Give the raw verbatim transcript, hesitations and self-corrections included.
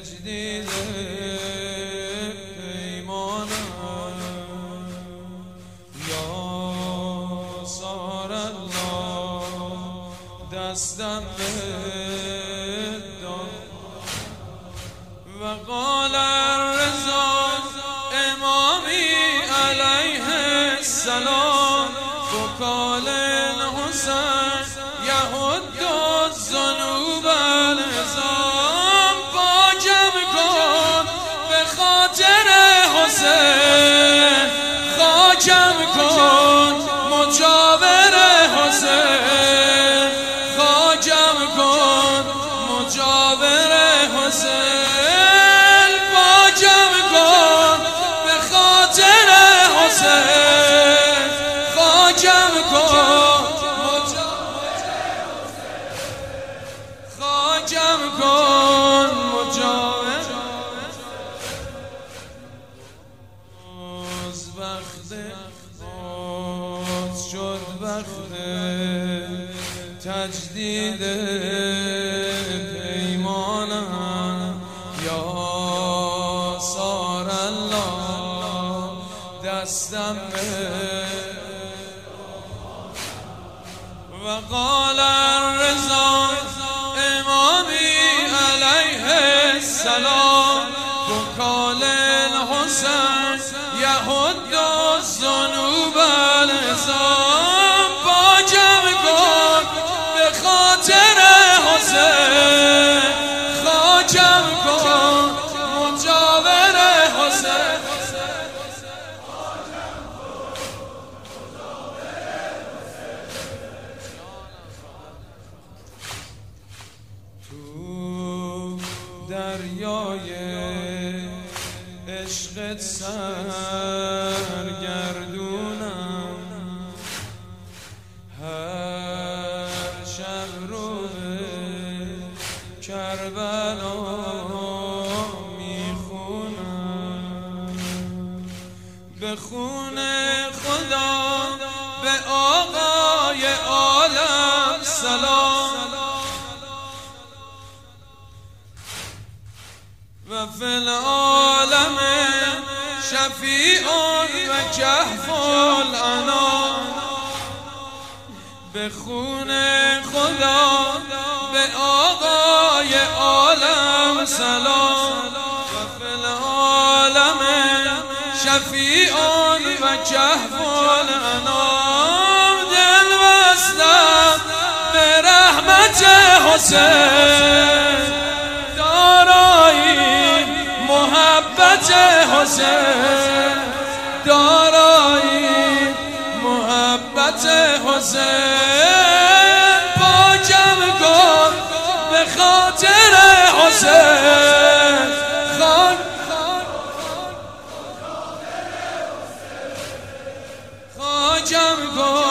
تجدید پیمانم یا سار الله دستم بدان و قال الرضا امامی علیه السلام بکال الحسین یهد الذنوب العظام باجم کن به خاطر حسین خاکم کن مجاور حسین خاکم کن مجاور حسین باجم کن به خاطر حسین خاکم کن خاکم کن مجاور از وقت باز شد وقت تجدید پیمانم یا سار الله دستم و قال الرضا امامی علیه السلام بکال الحسین یهد الذنوب العظام باجم کن به خاطر حسین خاکم کن مجاور حسین دریای عشقت سرگردونم هر شب رو کربلا میخونم به خون خدا به آقای عالم سلام و فی العالم شفیع و کهف الانام به خون خدا به آقای عالم سلام و فی العالم شفیع و کهف الانام دل بستم به رحمت حسین محبت حسین دارایی محبت حسین پاکم کن به خاطر حسین خان خاکم کن